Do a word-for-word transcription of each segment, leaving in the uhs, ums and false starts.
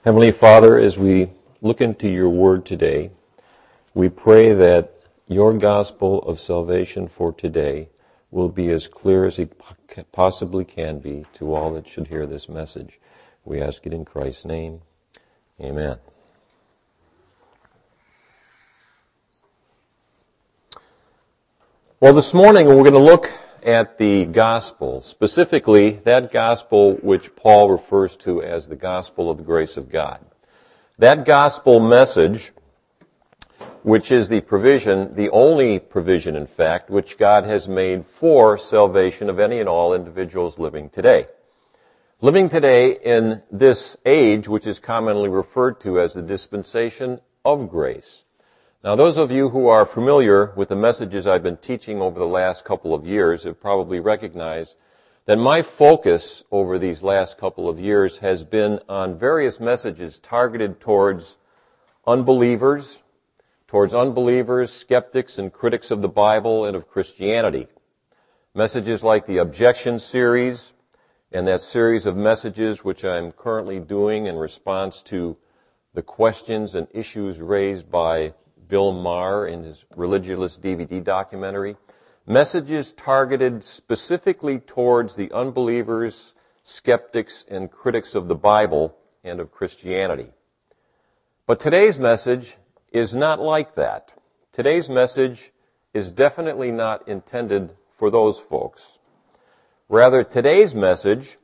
Heavenly Father, as we look into your word today, we pray that your gospel of salvation for today will be as clear as it possibly can be to all that should hear this message. We ask it in Christ's name. Amen. Well, this morning we're going to look at the gospel, specifically that gospel which Paul refers to as the gospel of the grace of God. That gospel message, which is the provision, the only provision, in fact, which God has made for salvation of any and all individuals living today. Living today in this age, which is commonly referred to as the dispensation of grace. Now, those of you who are familiar with the messages I've been teaching over the last couple of years have probably recognized that my focus over these last couple of years has been on various messages targeted towards unbelievers, towards unbelievers, skeptics, and critics of the Bible and of Christianity. Messages like the Objection series and that series of messages which I'm currently doing in response to the questions and issues raised by Bill Maher in his Religulous D V D documentary. Messages targeted specifically towards the unbelievers, skeptics, and critics of the Bible and of Christianity. But today's message is not like that. Today's message is definitely not intended for those folks. Rather, today's message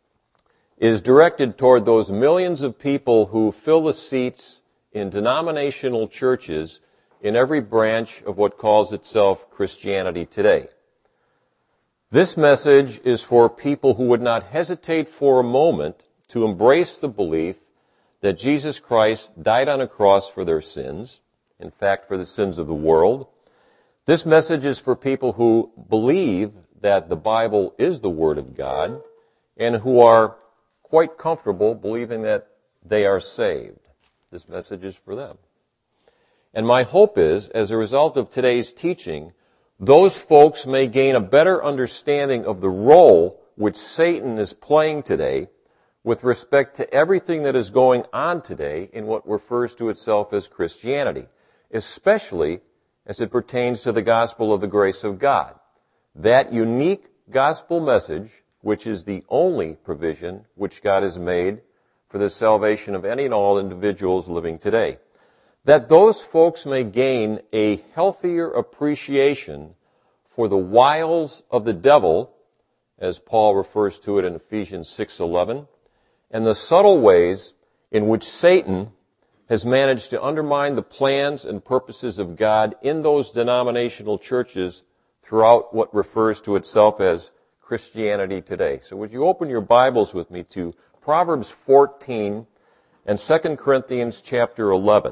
is directed toward those millions of people who fill the seats in denominational churches in every branch of what calls itself Christianity today. This message is for people who would not hesitate for a moment to embrace the belief that Jesus Christ died on a cross for their sins, in fact, for the sins of the world. This message is for people who believe that the Bible is the Word of God and who are quite comfortable believing that they are saved. This message is for them. And my hope is, as a result of today's teaching, those folks may gain a better understanding of the role which Satan is playing today with respect to everything that is going on today in what refers to itself as Christianity, especially as it pertains to the gospel of the grace of God. That unique gospel message, which is the only provision which God has made for the salvation of any and all individuals living today. That those folks may gain a healthier appreciation for the wiles of the devil, as Paul refers to it in Ephesians six eleven, and the subtle ways in which Satan has managed to undermine the plans and purposes of God in those denominational churches throughout what refers to itself as Christianity today. So would you open your Bibles with me to Proverbs fourteen and Second Corinthians chapter eleven.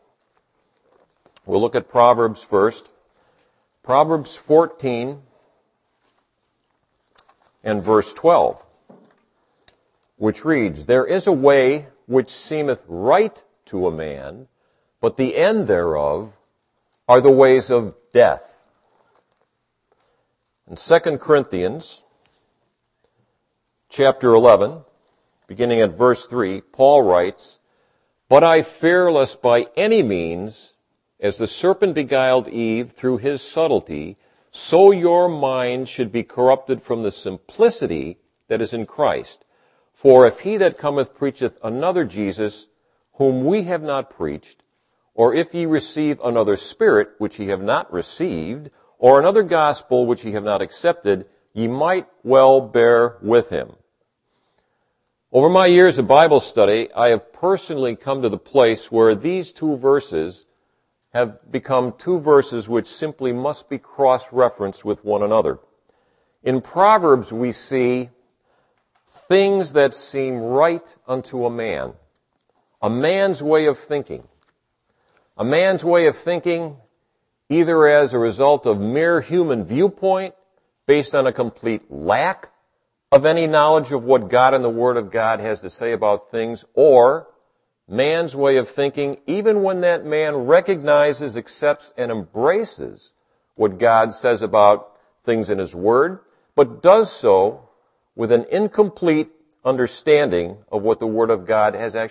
We'll look at Proverbs first. Proverbs fourteen and verse twelve, which reads, "There is a way which seemeth right to a man, but the end thereof are the ways of death." In Second Corinthians chapter eleven, beginning at verse three, Paul writes, "But I fear lest by any means, as the serpent beguiled Eve through his subtlety, so your mind should be corrupted from the simplicity that is in Christ. For if he that cometh preacheth another Jesus, whom we have not preached, or if ye receive another spirit, which ye have not received, or another gospel which ye have not accepted, ye might well bear with him." Over my years of Bible study, I have personally come to the place where these two verses have become two verses which simply must be cross-referenced with one another. In Proverbs, we see things that seem right unto a man, a man's way of thinking. A man's way of thinking either as a result of mere human viewpoint based on a complete lack of any knowledge of what God and the Word of God has to say about things, or man's way of thinking even when that man recognizes, accepts, and embraces what God says about things in His Word, but does so with an incomplete understanding of what the Word of God has actually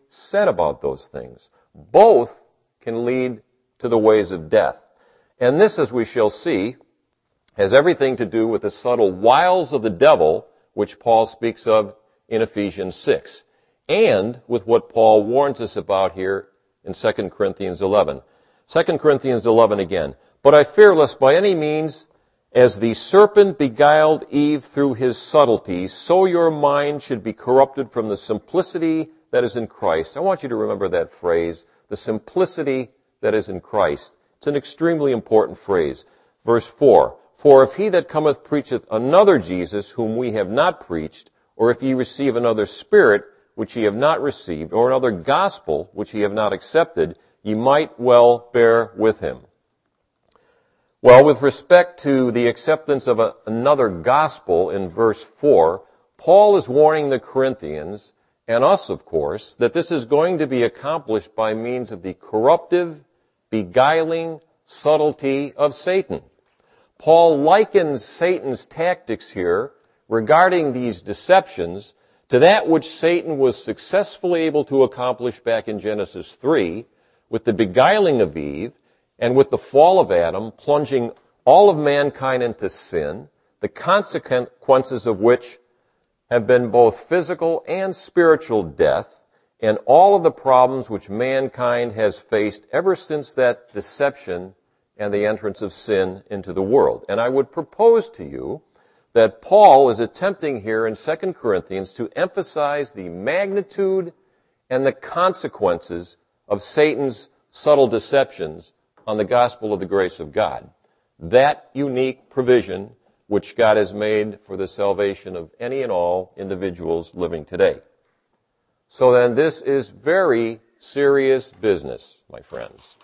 said about those things. Both can lead to the ways of death. And this, as we shall see, has everything to do with the subtle wiles of the devil, which Paul speaks of in Ephesians six, and with what Paul warns us about here in Second Corinthians eleven. Second Corinthians eleven again. But I fear lest by any means, as the serpent beguiled Eve through his subtlety, so your mind should be corrupted from the simplicity that is in Christ. I want you to remember that phrase, the simplicity that is in Christ. It's an extremely important phrase. Verse four, for if he that cometh preacheth another Jesus, whom we have not preached, or if ye receive another spirit, which ye have not received, or another gospel, which ye have not accepted, ye might well bear with him. Well, with respect to the acceptance of a, another gospel in verse four, Paul is warning the Corinthians, and us of course, that this is going to be accomplished by means of the corruptive, beguiling subtlety of Satan. Paul likens Satan's tactics here regarding these deceptions to that which Satan was successfully able to accomplish back in Genesis three with the beguiling of Eve and with the fall of Adam, plunging all of mankind into sin, the consequences of which have been both physical and spiritual death, and all of the problems which mankind has faced ever since that deception and the entrance of sin into the world. And I would propose to you that Paul is attempting here in Second Corinthians to emphasize the magnitude and the consequences of Satan's subtle deceptions on the gospel of the grace of God. That unique provision which God has made for the salvation of any and all individuals living today. So then this is very serious business, my friends.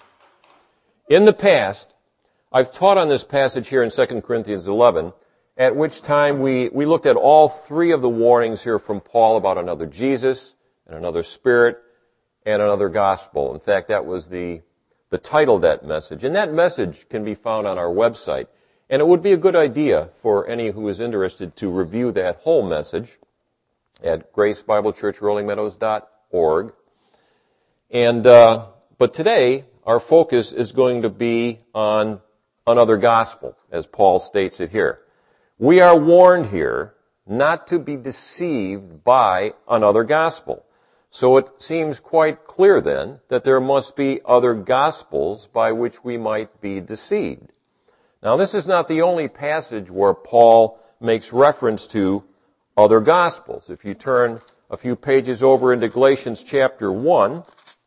In the past, I've taught on this passage here in Second Corinthians eleven, at which time we, we looked at all three of the warnings here from Paul about another Jesus, and another Spirit, and another gospel. In fact, that was the, the title of that message. And that message can be found on our website. And it would be a good idea for any who is interested to review that whole message at grace bible church rolling meadows dot org. And, uh, but today, our focus is going to be on another gospel, as Paul states it here. We are warned here not to be deceived by another gospel. So it seems quite clear then that there must be other gospels by which we might be deceived. Now, this is not the only passage where Paul makes reference to other gospels. If you turn a few pages over into Galatians chapter one,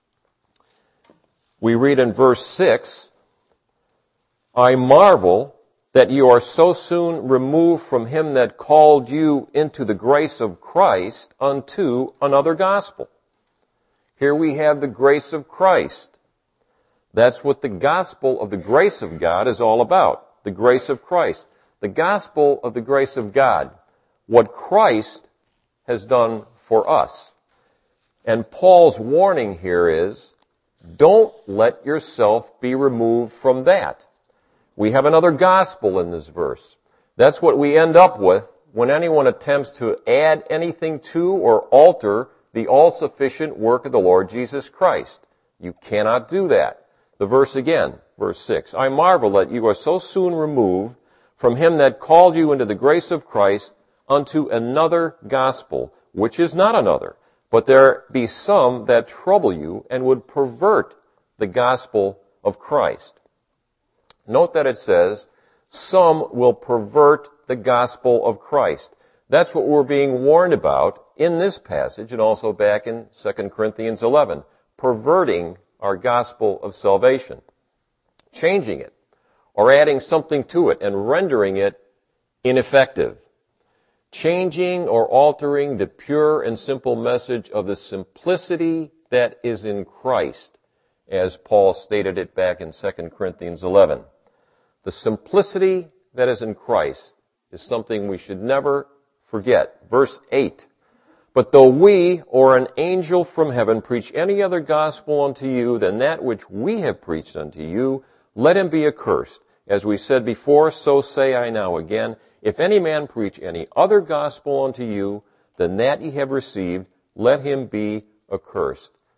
we read in verse six, I marvel that you are so soon removed from him that called you into the grace of Christ unto another gospel. Here we have the grace of Christ. That's what the gospel of the grace of God is all about. The grace of Christ. The gospel of the grace of God. What Christ has done for us. And Paul's warning here is, don't let yourself be removed from that. We have another gospel in this verse. That's what we end up with when anyone attempts to add anything to or alter the all-sufficient work of the Lord Jesus Christ. You cannot do that. The verse again, verse six, I marvel that you are so soon removed from him that called you into the grace of Christ unto another gospel, which is not another, but there be some that trouble you and would pervert the gospel of Christ. Note that it says, some will pervert the gospel of Christ. That's what we're being warned about in this passage and also back in Second Corinthians eleven. Perverting our gospel of salvation. Changing it. Or adding something to it and rendering it ineffective. Changing or altering the pure and simple message of the simplicity that is in Christ, as Paul stated it back in Second Corinthians eleven. The simplicity that is in Christ is something we should never forget. Verse eight, but though we or an angel from heaven preach any other gospel unto you than that which we have preached unto you, let him be accursed. As we said before, so say I now again, if any man preach any other gospel unto you than that ye have received, let him be accursed.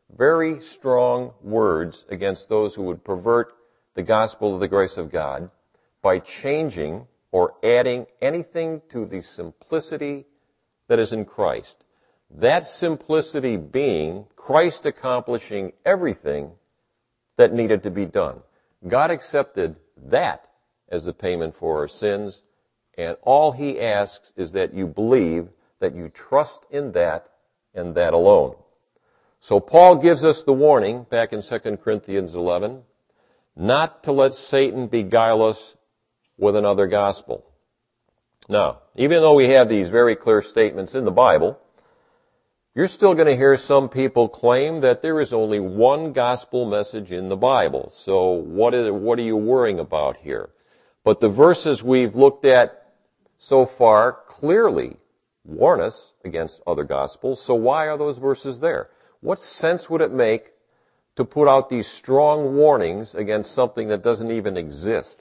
very strong words against those who would pervert the gospel of the grace of God by changing or adding anything to the simplicity that is in Christ. That simplicity being Christ accomplishing everything that needed to be done. God accepted that as the payment for our sins, and all he asks is that you believe, that you trust in that and that alone. So Paul gives us the warning back in Second Corinthians eleven, not to let Satan beguile us with another gospel. Now, even though we have these very clear statements in the Bible, you're still going to hear some people claim that there is only one gospel message in the Bible. So what is, what are you worrying about here? But the verses we've looked at so far clearly warn us against other gospels. So why are those verses there? What sense would it make to put out these strong warnings against something that doesn't even exist?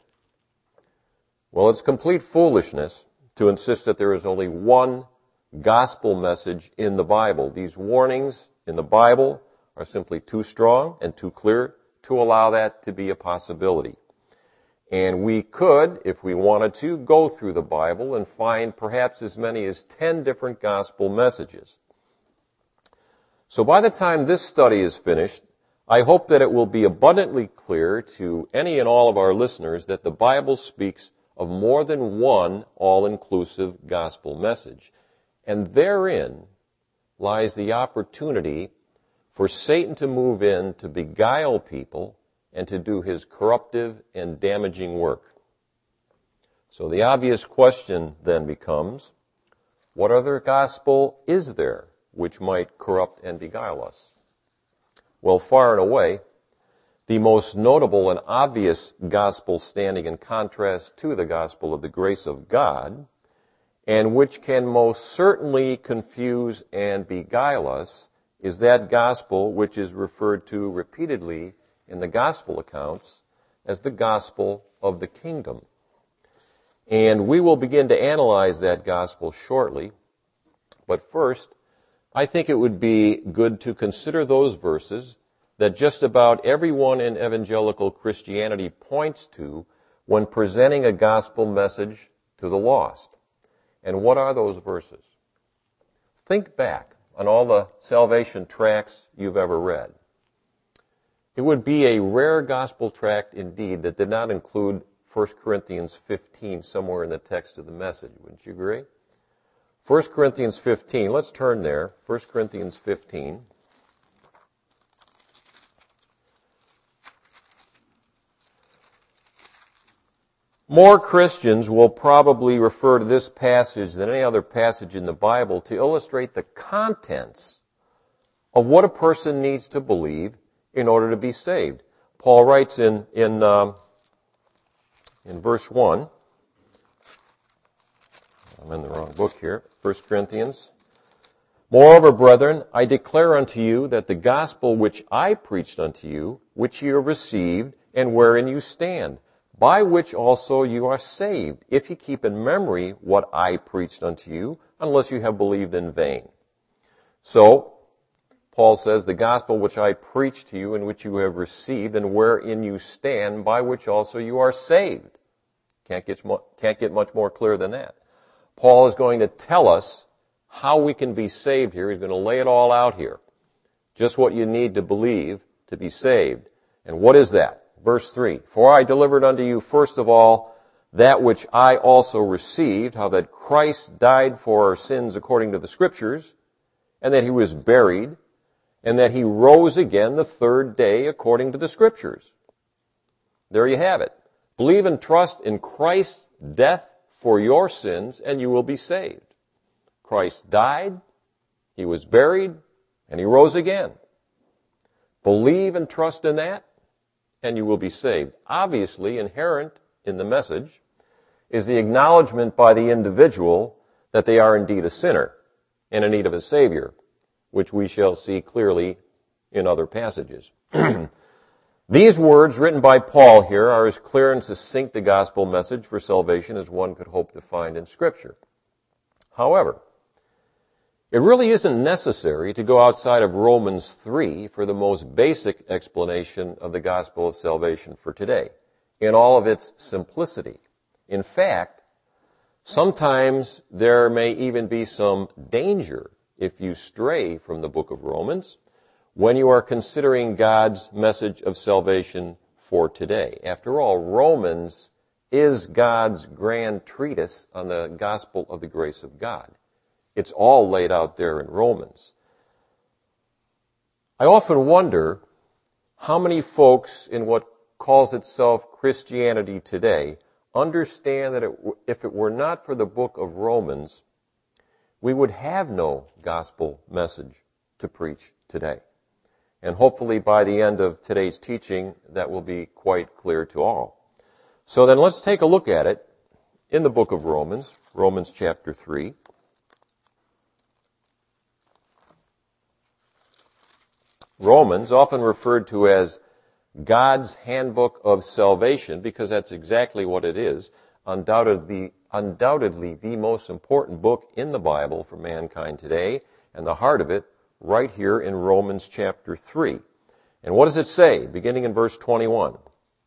Well, it's complete foolishness to insist that there is only one gospel message in the Bible. These warnings in the Bible are simply too strong and too clear to allow that to be a possibility. And we could, if we wanted to, go through the Bible and find perhaps as many as ten different gospel messages. So by the time this study is finished, I hope that it will be abundantly clear to any and all of our listeners that the Bible speaks of more than one all-inclusive gospel message. And therein lies the opportunity for Satan to move in to beguile people and to do his corruptive and damaging work. So the obvious question then becomes, what other gospel is there which might corrupt and beguile us? Well, far and away, the most notable and obvious gospel standing in contrast to the gospel of the grace of God, and which can most certainly confuse and beguile us, is that gospel which is referred to repeatedly in the gospel accounts as the gospel of the kingdom. And we will begin to analyze that gospel shortly. But first, I think it would be good to consider those verses that just about everyone in evangelical Christianity points to when presenting a gospel message to the lost. And what are those verses? Think back on all the salvation tracts you've ever read. It would be a rare gospel tract indeed that did not include First Corinthians fifteen somewhere in the text of the message. Wouldn't you agree? First Corinthians fifteen, let's turn there. First Corinthians fifteen. More Christians will probably refer to this passage than any other passage in the Bible to illustrate the contents of what a person needs to believe in order to be saved. Paul writes in in um, in verse one. I'm in the wrong book here. First Corinthians. Moreover, brethren, I declare unto you that the gospel which I preached unto you, which ye have received, and wherein you stand, by which also you are saved, if ye keep in memory what I preached unto you, unless you have believed in vain. So, Paul says, the gospel which I preached to you, and which you have received, and wherein you stand, by which also you are saved. Can't get, can't get much more clear than that. Paul is going to tell us how we can be saved here. He's going to lay it all out here. Just what you need to believe to be saved. And what is that? Verse three, for I delivered unto you first of all that which I also received, how that Christ died for our sins according to the Scriptures, and that he was buried, and that he rose again the third day according to the Scriptures. There you have it. Believe and trust in Christ's death for your sins, and you will be saved. Christ died, he was buried, and he rose again. Believe and trust in that, and you will be saved. Obviously, inherent in the message is the acknowledgement by the individual that they are indeed a sinner and in need of a Savior, which we shall see clearly in other passages. These words written by Paul here are as clear and succinct a gospel message for salvation as one could hope to find in Scripture. However, It really isn't necessary to go outside of Romans three for the most basic explanation of the gospel of salvation for today, in all of its simplicity. In fact, sometimes there may even be some danger if you stray from the book of Romans when you are considering God's message of salvation for today. After all, Romans is God's grand treatise on the gospel of the grace of God. It's all laid out there in Romans. I often wonder how many folks in what calls itself Christianity today understand that it, if it were not for the book of Romans, we would have no gospel message to preach today. And hopefully by the end of today's teaching, that will be quite clear to all. So then let's take a look at it in the book of Romans, Romans chapter three. Romans, often referred to as God's handbook of salvation, because that's exactly what it is, undoubtedly, undoubtedly the most important book in the Bible for mankind today, and the heart of it right here in Romans chapter three. And what does it say, beginning in verse twenty-one?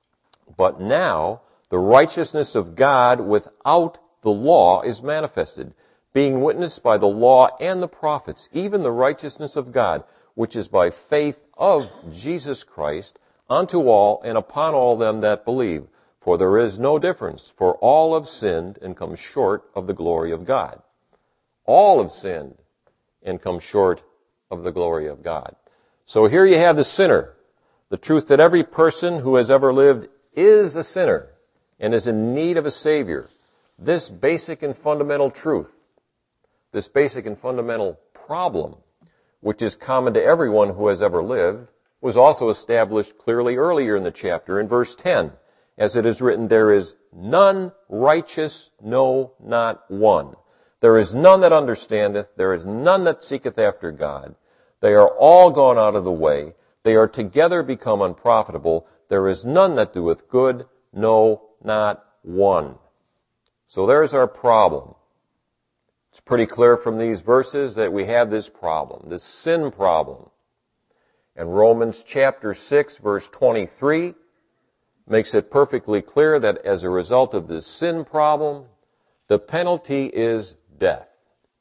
But now the righteousness of God without the law is manifested, being witnessed by the law and the prophets, even the righteousness of God, which is by faith of Jesus Christ, unto all and upon all them that believe. For there is no difference, for all have sinned and come short of the glory of God. All have sinned and come short of the glory of God. So here you have the sinner, the truth that every person who has ever lived is a sinner and is in need of a Savior. This basic and fundamental truth, this basic and fundamental problem, which is common to everyone who has ever lived, was also established clearly earlier in the chapter in verse ten. As it is written, there is none righteous, no, not one. There is none that understandeth, there is none that seeketh after God. They are all gone out of the way. They are together become unprofitable. There is none that doeth good, no, not one. So there's our problem. It's pretty clear from these verses that we have this problem, this sin problem. And Romans chapter six, verse twenty-three, makes it perfectly clear that as a result of this sin problem, the penalty is death.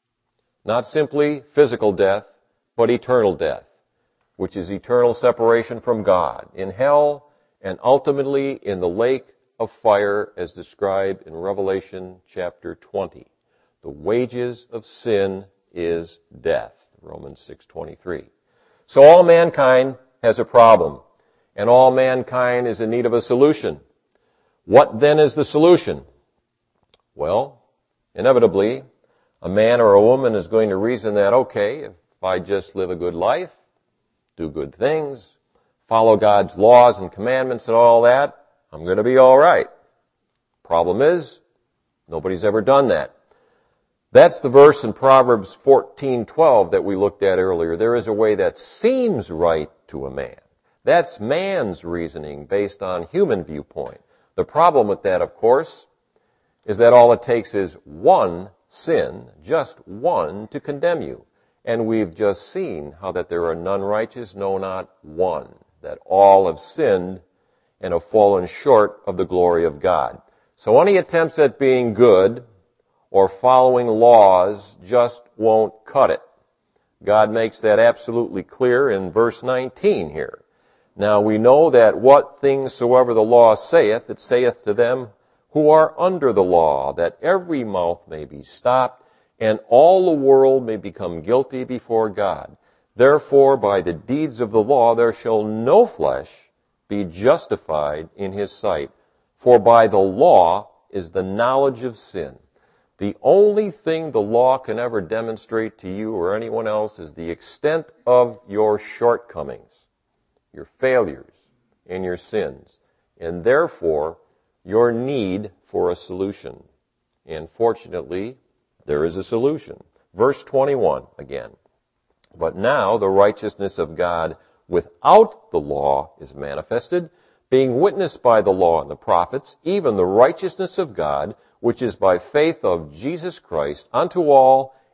Not simply physical death, but eternal death, which is eternal separation from God in hell and ultimately in the lake of fire as described in Revelation chapter twenty. The wages of sin is death, Romans six twenty-three. So all mankind has a problem, and all mankind is in need of a solution. What then is the solution? Well, inevitably, a man or a woman is going to reason that, okay, if I just live a good life, do good things, follow God's laws and commandments and all that, I'm going to be all right. Problem is, nobody's ever done that. That's the verse in Proverbs fourteen twelve that we looked at earlier. There is a way that seems right to a man. That's man's reasoning based on human viewpoint. The problem with that, of course, is that all it takes is one sin, just one, to condemn you. And we've just seen how that there are none righteous, no, not one. That all have sinned and have fallen short of the glory of God. So any attempts at being good or following laws just won't cut it. God makes that absolutely clear in verse nineteen here. Now we know that what things soever the law saith, it saith to them who are under the law, that every mouth may be stopped, and all the world may become guilty before God. Therefore, by the deeds of the law there shall no flesh be justified in his sight. For by the law is the knowledge of sin. The only thing the law can ever demonstrate to you or anyone else is the extent of your shortcomings, your failures, and your sins, and therefore your need for a solution. And fortunately, there is a solution. Verse twenty-one again. But now the righteousness of God without the law is manifested, being witnessed by the law and the prophets, even the righteousness of God, which is by faith of Jesus Christ, unto all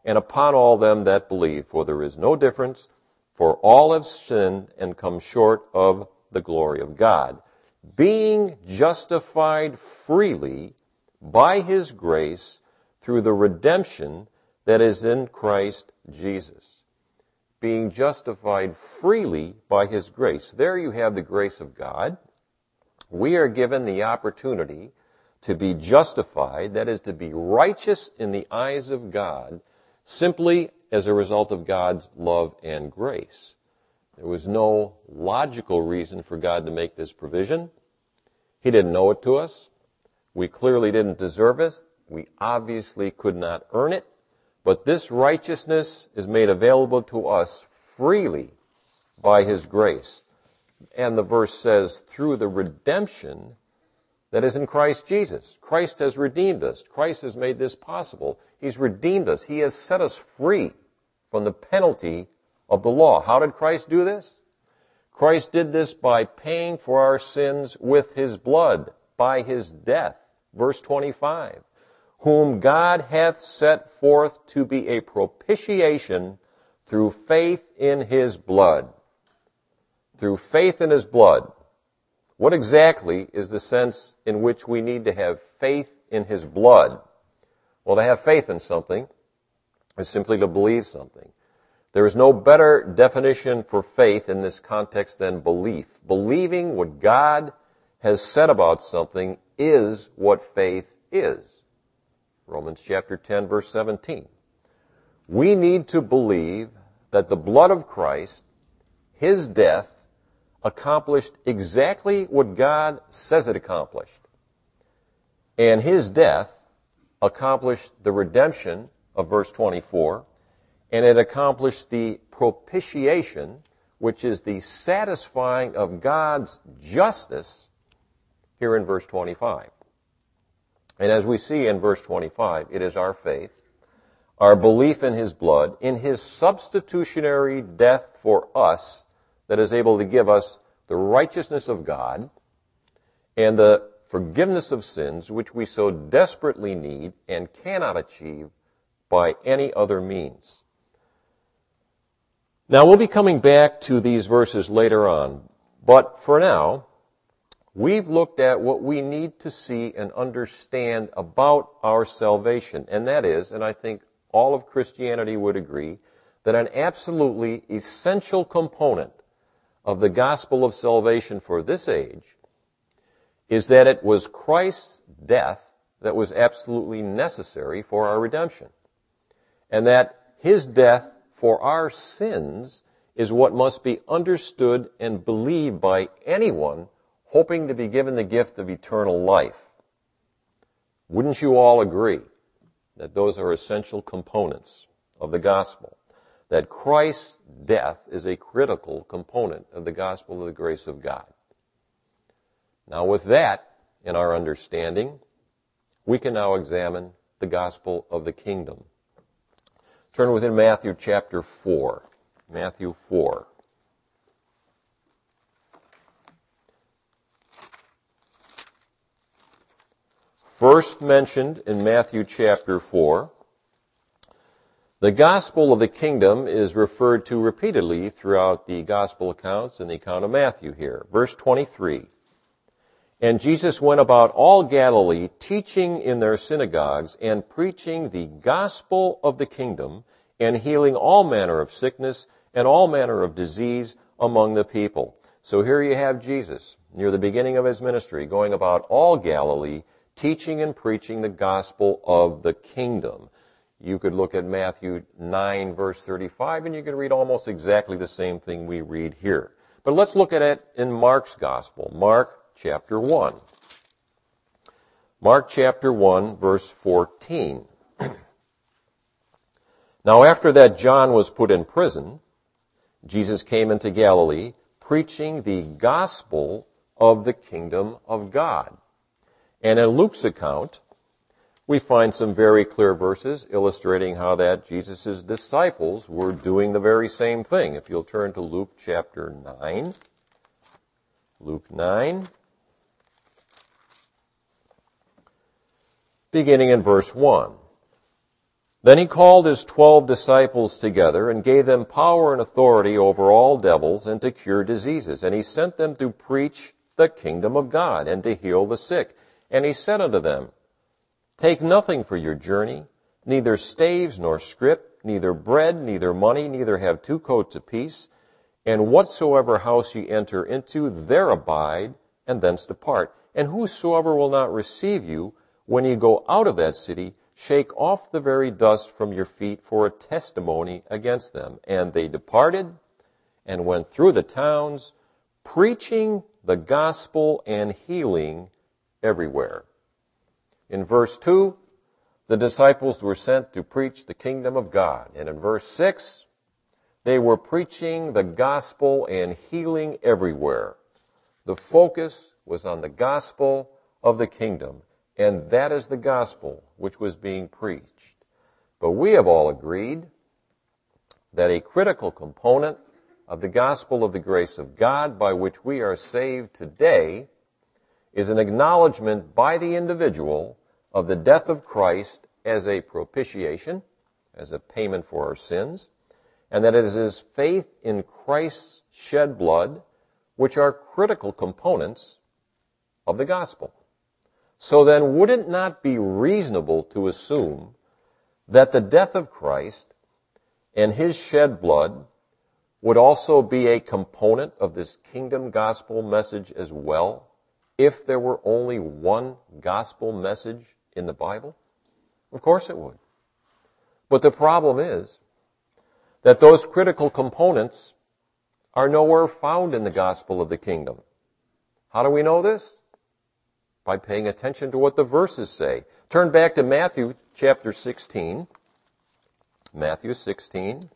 and upon all them that believe. For there is no difference, for all have sinned and come short of the glory of God, being justified freely by his grace through the redemption that is in Christ Jesus. Being justified freely by his grace. There you have the grace of God. We are given the opportunity to be justified, that is, to be righteous in the eyes of God, simply as a result of God's love and grace. There was no logical reason for God to make this provision. He didn't owe it to us. We clearly didn't deserve it. We obviously could not earn it. But this righteousness is made available to us freely by his grace. And the verse says, through the redemption that is in Christ Jesus. Christ has redeemed us. Christ has made this possible. He's redeemed us. He has set us free from the penalty of the law. How did Christ do this? Christ did this by paying for our sins with his blood, by his death. Verse twenty-five. Whom God hath set forth to be a propitiation through faith in his blood. Through faith in his blood. What exactly is the sense in which we need to have faith in his blood? Well, to have faith in something is simply to believe something. There is no better definition for faith in this context than belief. Believing what God has said about something is what faith is. Romans chapter ten, verse seventeen. We need to believe that the blood of Christ, his death, accomplished exactly what God says it accomplished. And his death accomplished the redemption of verse twenty-four, and it accomplished the propitiation, which is the satisfying of God's justice, here in verse twenty-five. And as we see in verse twenty-five, it is our faith, our belief in his blood, in his substitutionary death for us, that is able to give us the righteousness of God and the forgiveness of sins, which we so desperately need and cannot achieve by any other means. Now, we'll be coming back to these verses later on, but for now, we've looked at what we need to see and understand about our salvation, and that is, and I think all of Christianity would agree, that an absolutely essential component of the gospel of salvation for this age is that it was Christ's death that was absolutely necessary for our redemption. And that his death for our sins is what must be understood and believed by anyone hoping to be given the gift of eternal life. Wouldn't you all agree that those are essential components of the gospel? That Christ's death is a critical component of the gospel of the grace of God. Now, with that in our understanding, we can now examine the gospel of the kingdom. Turn within Matthew chapter four. Matthew four. First mentioned in Matthew chapter four, the gospel of the kingdom is referred to repeatedly throughout the gospel accounts and the account of Matthew here. Verse twenty-three, and Jesus went about all Galilee, teaching in their synagogues and preaching the gospel of the kingdom and healing all manner of sickness and all manner of disease among the people. So here you have Jesus, near the beginning of his ministry, going about all Galilee, teaching and preaching the gospel of the kingdom. You could look at Matthew nine, verse thirty-five, and you could read almost exactly the same thing we read here. But let's look at it in Mark's gospel, Mark chapter one. Mark chapter one, verse fourteen. Now after that John was put in prison, Jesus came into Galilee, preaching the gospel of the kingdom of God. And in Luke's account, we find some very clear verses illustrating how that Jesus' disciples were doing the very same thing. If you'll turn to Luke chapter nine. Luke nine. Beginning in verse one. Then he called his twelve disciples together and gave them power and authority over all devils and to cure diseases. And he sent them to preach the kingdom of God and to heal the sick. And he said unto them, Take nothing for your journey, neither staves nor scrip, neither bread, neither money, neither have two coats apiece. And whatsoever house ye enter into, there abide, and thence depart. And whosoever will not receive you, when ye go out of that city, shake off the very dust from your feet for a testimony against them. And they departed and went through the towns, preaching the gospel and healing everywhere. In verse two, the disciples were sent to preach the kingdom of God. And in verse six, they were preaching the gospel and healing everywhere. The focus was on the gospel of the kingdom, and that is the gospel which was being preached. But we have all agreed that a critical component of the gospel of the grace of God by which we are saved today is an acknowledgement by the individual of the death of Christ as a propitiation, as a payment for our sins, and that it is his faith in Christ's shed blood which are critical components of the gospel. So then, would it not be reasonable to assume that the death of Christ and his shed blood would also be a component of this kingdom gospel message as well, if there were only one gospel message in the Bible? Of course it would. But the problem is that those critical components are nowhere found in the gospel of the kingdom. How do we know this? By paying attention to what the verses say. Turn back to Matthew chapter sixteen. Matthew sixteen.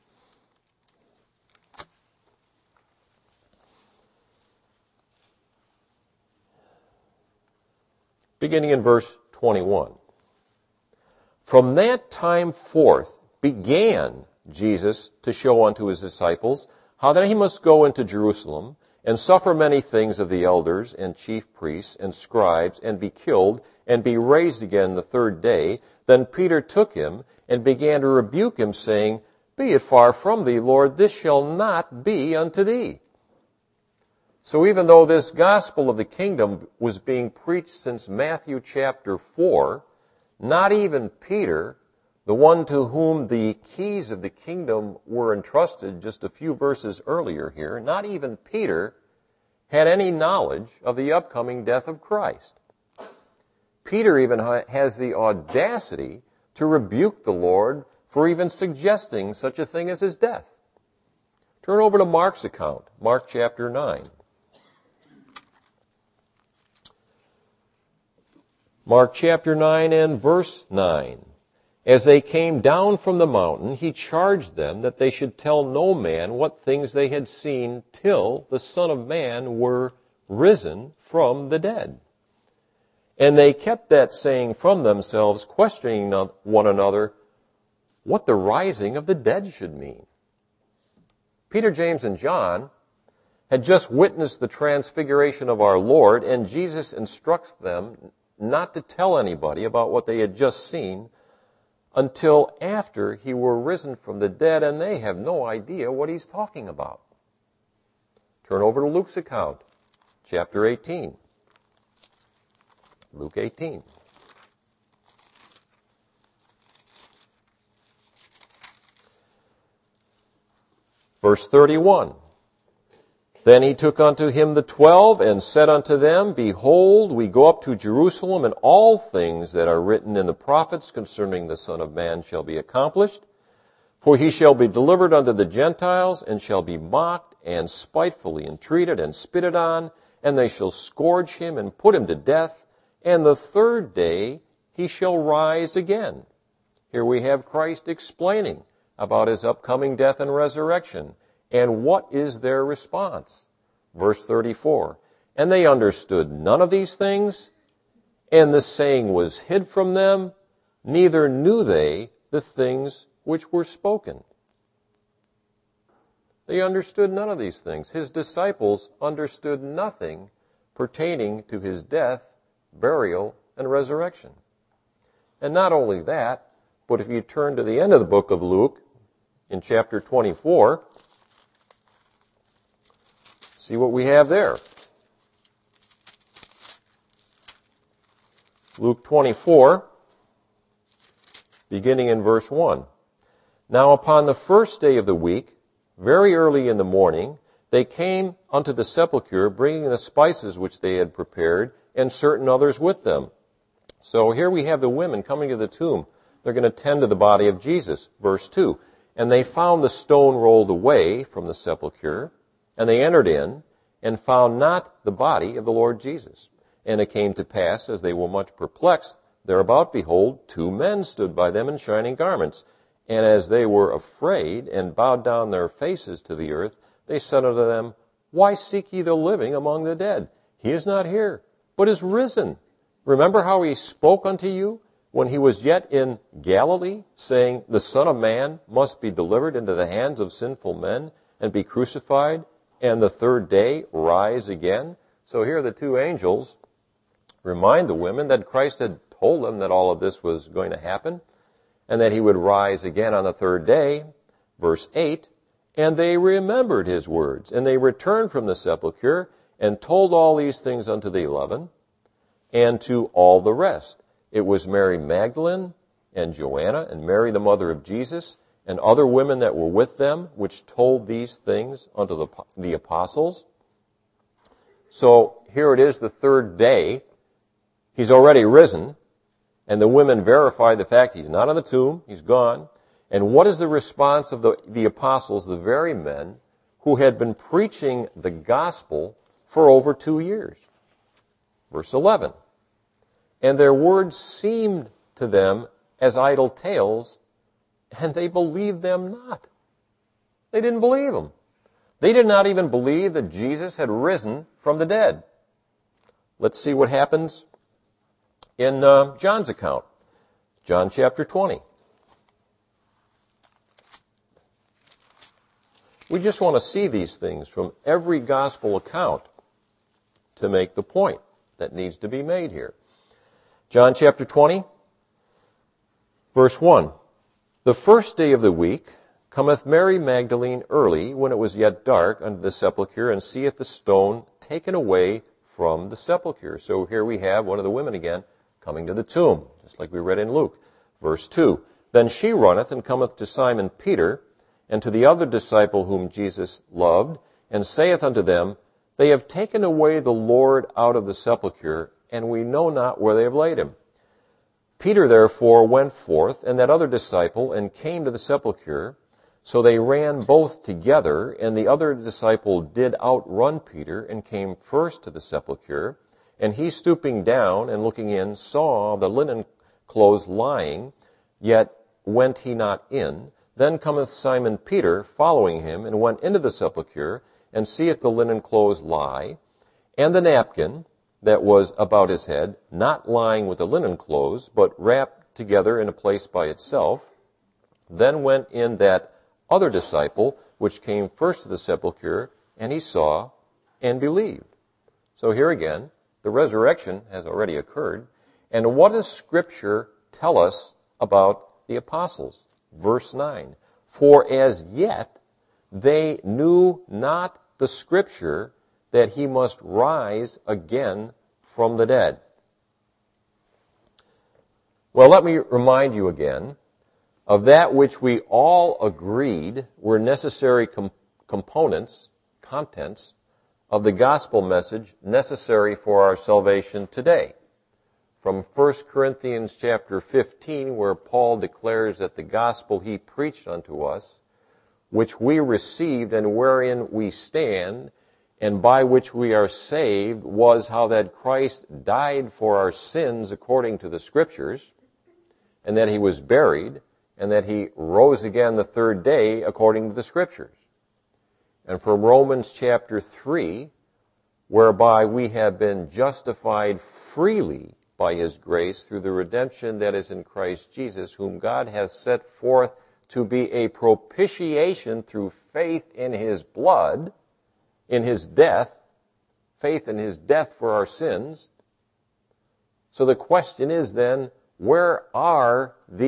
Beginning in verse twenty-one. From that time forth began Jesus to show unto his disciples how that he must go into Jerusalem and suffer many things of the elders and chief priests and scribes, and be killed, and be raised again the third day. Then Peter took him and began to rebuke him, saying, Be it far from thee, Lord, this shall not be unto thee. So even though this gospel of the kingdom was being preached since Matthew chapter four, not even Peter, the one to whom the keys of the kingdom were entrusted just a few verses earlier here, not even Peter had any knowledge of the upcoming death of Christ. Peter even has the audacity to rebuke the Lord for even suggesting such a thing as his death. Turn over to Mark's account, Mark chapter nine. Mark chapter nine and verse nine. As they came down from the mountain, he charged them that they should tell no man what things they had seen till the Son of Man were risen from the dead. And they kept that saying from themselves, questioning one another what the rising of the dead should mean. Peter, James, and John had just witnessed the transfiguration of our Lord, and Jesus instructs them not to tell anybody about what they had just seen until after he were risen from the dead, and they have no idea what he's talking about. Turn over to Luke's account, chapter eighteen. Luke eighteen. Verse thirty-one. Then he took unto him the twelve, and said unto them, Behold, we go up to Jerusalem, and all things that are written in the prophets concerning the Son of Man shall be accomplished. For he shall be delivered unto the Gentiles, and shall be mocked, and spitefully entreated, and spitted on, and they shall scourge him, and put him to death, and the third day he shall rise again. Here we have Christ explaining about his upcoming death and resurrection. And what is their response? Verse thirty-four. And they understood none of these things, and the saying was hid from them, neither knew they the things which were spoken. They understood none of these things. His disciples understood nothing pertaining to his death, burial, and resurrection. And not only that, but if you turn to the end of the book of Luke, in chapter twenty-four, see what we have there. Luke twenty-four, beginning in verse one. Now upon the first day of the week, very early in the morning, they came unto the sepulchre, bringing the spices which they had prepared, and certain others with them. So here we have the women coming to the tomb. They're going to tend to the body of Jesus. Verse two. And they found the stone rolled away from the sepulchre, and they entered in, and found not the body of the Lord Jesus. And it came to pass, as they were much perplexed, thereabout, behold, two men stood by them in shining garments. And as they were afraid, and bowed down their faces to the earth, they said unto them, Why seek ye the living among the dead? He is not here, but is risen. Remember how he spoke unto you when he was yet in Galilee, saying, The Son of Man must be delivered into the hands of sinful men, and be crucified, and the third day rise again. So here the two angels remind the women that Christ had told them that all of this was going to happen, and that he would rise again on the third day. Verse eight, and they remembered his words, and they returned from the sepulchre, and told all these things unto the eleven, and to all the rest. It was Mary Magdalene, and Joanna, and Mary the mother of Jesus, and other women that were with them, which told these things unto the, the apostles. So here it is, the third day. He's already risen, and the women verify the fact he's not in the tomb, he's gone. And what is the response of the, the apostles, the very men who had been preaching the gospel for over two years? Verse eleven. And their words seemed to them as idle tales, and they believed them not. They didn't believe them. They did not even believe that Jesus had risen from the dead. Let's see what happens in uh, John's account. John chapter twenty. We just want to see these things from every gospel account to make the point that needs to be made here. John chapter twenty, verse one. The first day of the week cometh Mary Magdalene early, when it was yet dark, unto the sepulchre, and seeth the stone taken away from the sepulchre. So here we have one of the women again coming to the tomb, just like we read in Luke. Verse two. Then she runneth and cometh to Simon Peter, and to the other disciple whom Jesus loved, and saith unto them, They have taken away the Lord out of the sepulchre, and we know not where they have laid him. Peter therefore went forth, and that other disciple, and came to the sepulchre. So they ran both together, and the other disciple did outrun Peter, and came first to the sepulchre. And he, stooping down and looking in, saw the linen clothes lying, yet went he not in. Then cometh Simon Peter, following him, and went into the sepulchre, and seeth the linen clothes lie, and the napkin that was about his head, not lying with the linen clothes, but wrapped together in a place by itself. Then went in that other disciple, which came first to the sepulchre, and he saw and believed. So here again, the resurrection has already occurred. And what does Scripture tell us about the apostles? Verse nine. For as yet they knew not the Scripture, that he must rise again from the dead. Well, let me remind you again of that which we all agreed were necessary com- components, contents, of the gospel message necessary for our salvation today. From First Corinthians chapter fifteen, where Paul declares that the gospel he preached unto us, which we received and wherein we stand, and by which we are saved, was how that Christ died for our sins according to the Scriptures, and that he was buried, and that he rose again the third day according to the Scriptures. And from Romans chapter three, whereby we have been justified freely by his grace through the redemption that is in Christ Jesus, whom God hath set forth to be a propitiation through faith in his blood, in his death, faith in his death for our sins. So the question is then, where are these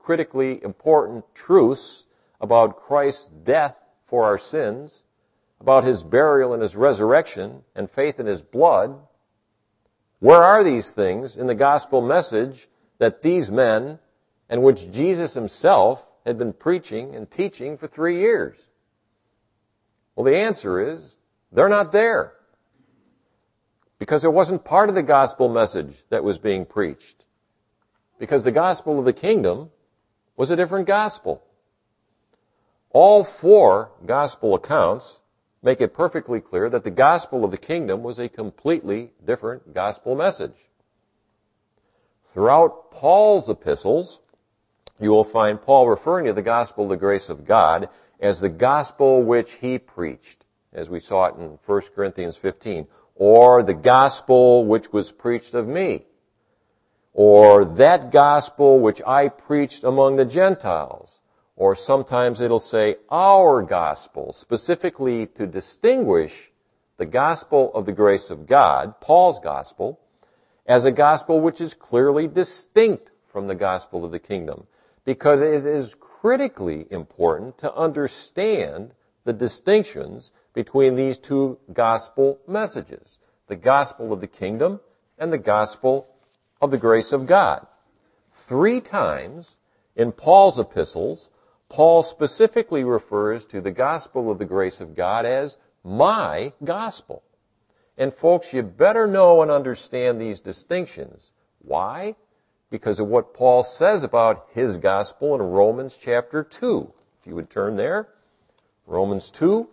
critically important truths about Christ's death for our sins, about his burial and his resurrection, and faith in his blood. Where are these things in the gospel message that these men, and which Jesus himself had been preaching and teaching for three years? Well, the answer is, they're not there. Because it wasn't part of the gospel message that was being preached. Because the gospel of the kingdom was a different gospel. All four gospel accounts make it perfectly clear that the gospel of the kingdom was a completely different gospel message. Throughout Paul's epistles, you will find Paul referring to the gospel of the grace of God as the gospel which he preached, as we saw it in First Corinthians fifteen, or the gospel which was preached of me, or that gospel which I preached among the Gentiles. Or sometimes it'll say our gospel, specifically to distinguish the gospel of the grace of God, Paul's gospel, as a gospel which is clearly distinct from the gospel of the kingdom, because it is critically important to understand the distinctions between these two gospel messages, the gospel of the kingdom and the gospel of the grace of God. Three times in Paul's epistles, Paul specifically refers to the gospel of the grace of God as my gospel. And folks, you better know and understand these distinctions. Why? Because of what Paul says about his gospel in Romans chapter two. If you would turn there, Romans two.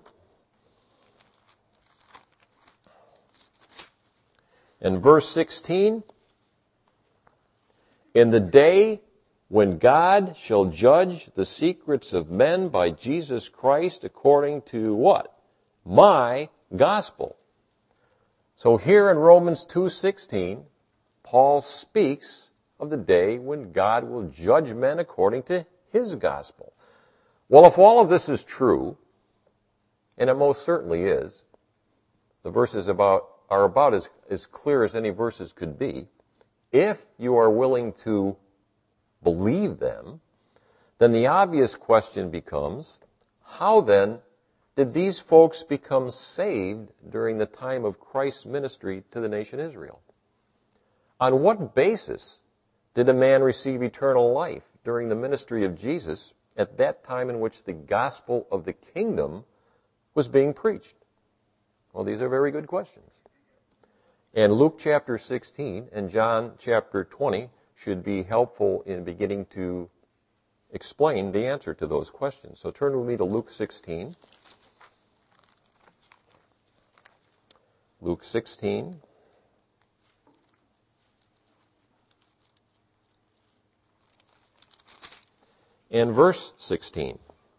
And verse sixteen, in the day when God shall judge the secrets of men by Jesus Christ according to what? My gospel. So here in Romans two sixteen, Paul speaks of the day when God will judge men according to his gospel. Well, if all of this is true, and it most certainly is, the verses about are about as, as clear as any verses could be, if you are willing to believe them, then the obvious question becomes, how then did these folks become saved during the time of Christ's ministry to the nation Israel? On what basis did a man receive eternal life during the ministry of Jesus at that time in which the gospel of the kingdom was being preached? Well, these are very good questions. And Luke chapter sixteen and John chapter twenty should be helpful in beginning to explain the answer to those questions. So turn with me to Luke sixteen. Luke sixteen. And verse sixteen,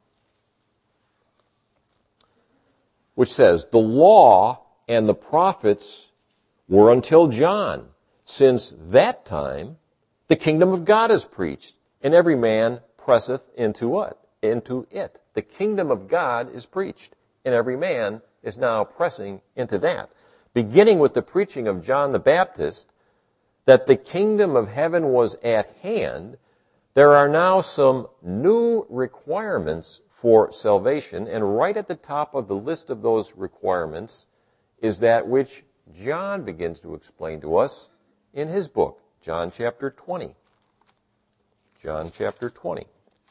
which says, the law and the prophets were until John. Since that time, the kingdom of God is preached, and every man presseth into what? Into it. The kingdom of God is preached, and every man is now pressing into that. Beginning with the preaching of John the Baptist, that the kingdom of heaven was at hand, there are now some new requirements for salvation, and right at the top of the list of those requirements is that which John begins to explain to us in his book, John chapter twenty. John chapter twenty.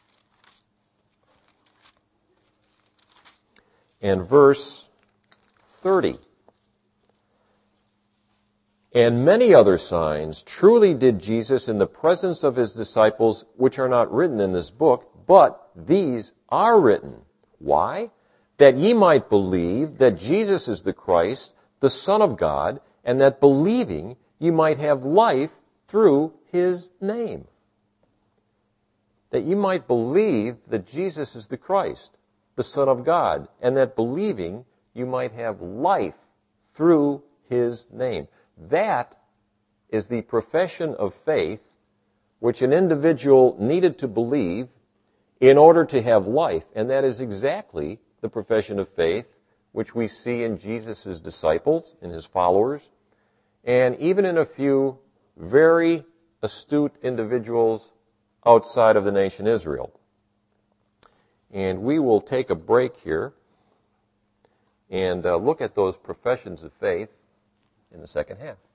And verse thirty. And many other signs truly did Jesus in the presence of his disciples, which are not written in this book, but these are written. Why? That ye might believe that Jesus is the Christ, the Son of God, and that believing ye might have life through his name. That ye might believe that Jesus is the Christ, the Son of God, and that believing you might have life through his name. That is the profession of faith which an individual needed to believe in order to have life. And that is exactly the profession of faith which we see in Jesus' disciples, in his followers, and even in a few very astute individuals outside of the nation Israel. And we will take a break here and uh, look at those professions of faith in the second half.